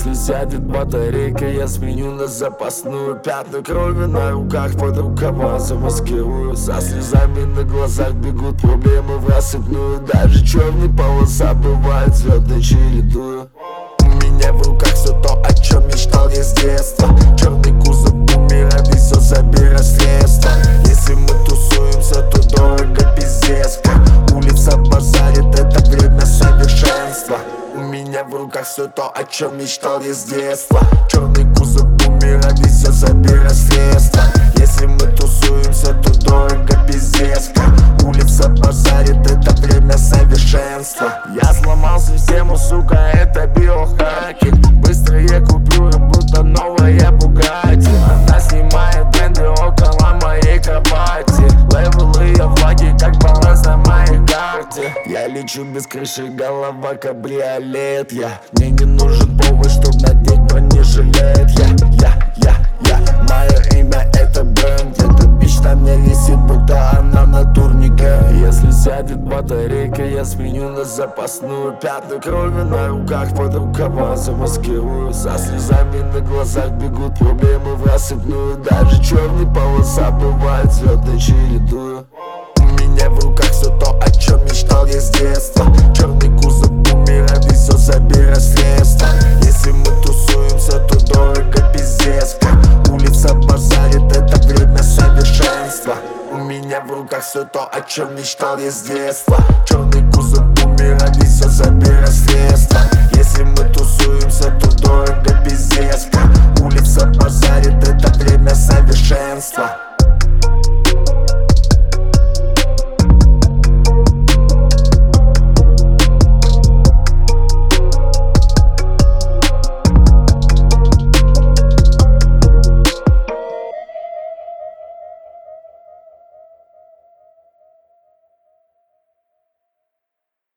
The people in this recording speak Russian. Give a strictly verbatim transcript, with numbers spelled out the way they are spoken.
Если сядет батарейка, я сменю на запасную. Пятна крови на руках, под рукава замаскирую. Со слезами на глазах бегут проблемы в рассыпную. Даже черные полоса бывает цветной чередую. У меня в руках все то, о чем мечтал я с детства. Черный кузов, бумеранг, и все забирай средства. Если мы тусуемся, то дорого пиздец. Улица базарит, это время совершенства. У меня в руках все то, о чем мечтал я с детства. Черный кузов, бумеранг, и все забирай средства. Если мы тусуемся, то дорого пиздец. Улица базарит, это время совершенства. Я сломал систему, сука, это биохакинг. Быстрые купюры, будто новая Бугатти. Она снимает бренды около моей кровати. Левелы я влаги, как баланс на моей карте. Я лечу без крыши, голова кабриолет. Я, мне не нужен повод, чтоб надеть бронежилет. Я, я, я, я, мое имя это бренд. Эта бич на мне висит, будто она на турнике. Если сядет батарейка, я сменю на запасную. Пятна крови на руках, под рукава замаскирую. Со слезами на глазах бегут проблемы в рассыпную. Даже черные полоса бывает цветной чередую. У меня в руках все то, о чем мечтал я с детства. Черный кузов, бумеранг, и все забирай средства. Если мы тусуемся, то дорого пиздец. Улица базарит, это время совершенства. У меня в руках все то, о чем мечтал я с детства. Черный кузов, бумеранг, и все забирай средства. Если мы тусуемся, то дорого пиздец. Улица базарит, это время совершенства.